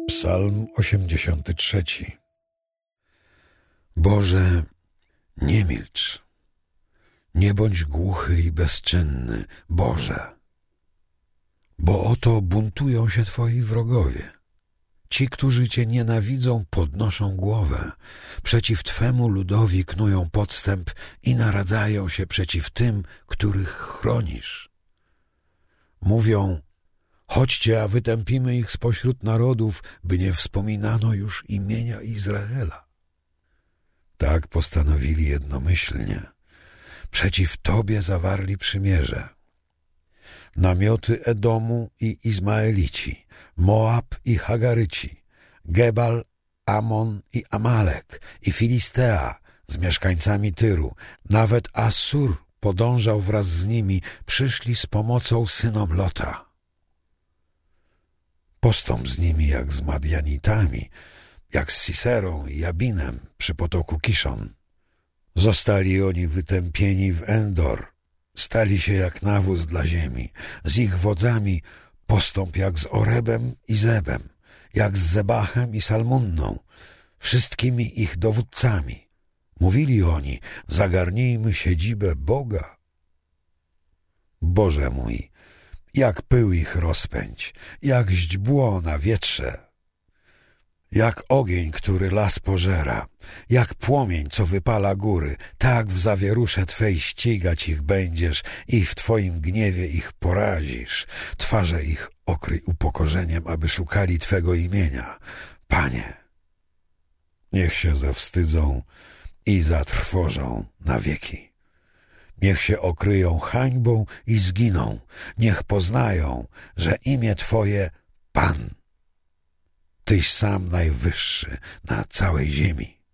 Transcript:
Psalm 83. Boże, nie milcz, nie bądź głuchy i bezczynny, Boże, bo oto buntują się Twoi wrogowie. Ci, którzy Cię nienawidzą, podnoszą głowę, przeciw Twemu ludowi knują podstęp i naradzają się przeciw tym, których chronisz. Mówią: chodźcie, a wytępimy ich spośród narodów, by nie wspominano już imienia Izraela. Tak postanowili jednomyślnie. Przeciw Tobie zawarli przymierze. Namioty Edomu i Izmaelici, Moab i Hagaryci, Gebal, Amon i Amalek i Filistea z mieszkańcami Tyru, nawet Assur podążał wraz z nimi, przyszli z pomocą synom Lota. Postąp z nimi jak z Madianitami, jak z Siserą i Jabinem przy potoku Kiszon. Zostali oni wytępieni w Endor, stali się jak nawóz dla ziemi. Z ich wodzami postąp jak z Orebem i Zebem, jak z Zebachem i Salmunną, wszystkimi ich dowódcami. Mówili oni: zagarnijmy siedzibę Boga. Boże mój, jak pył ich rozpędź, jak źdźbło na wietrze, jak ogień, który las pożera, jak płomień, co wypala góry, tak w zawierusze Twej ścigać ich będziesz i w Twoim gniewie ich porazisz. Twarze ich okryj upokorzeniem, aby szukali Twego imienia. Panie, niech się zawstydzą i zatrwożą na wieki. Niech się okryją hańbą i zginą. Niech poznają, że imię Twoje Pan. Tyś sam najwyższy na całej ziemi.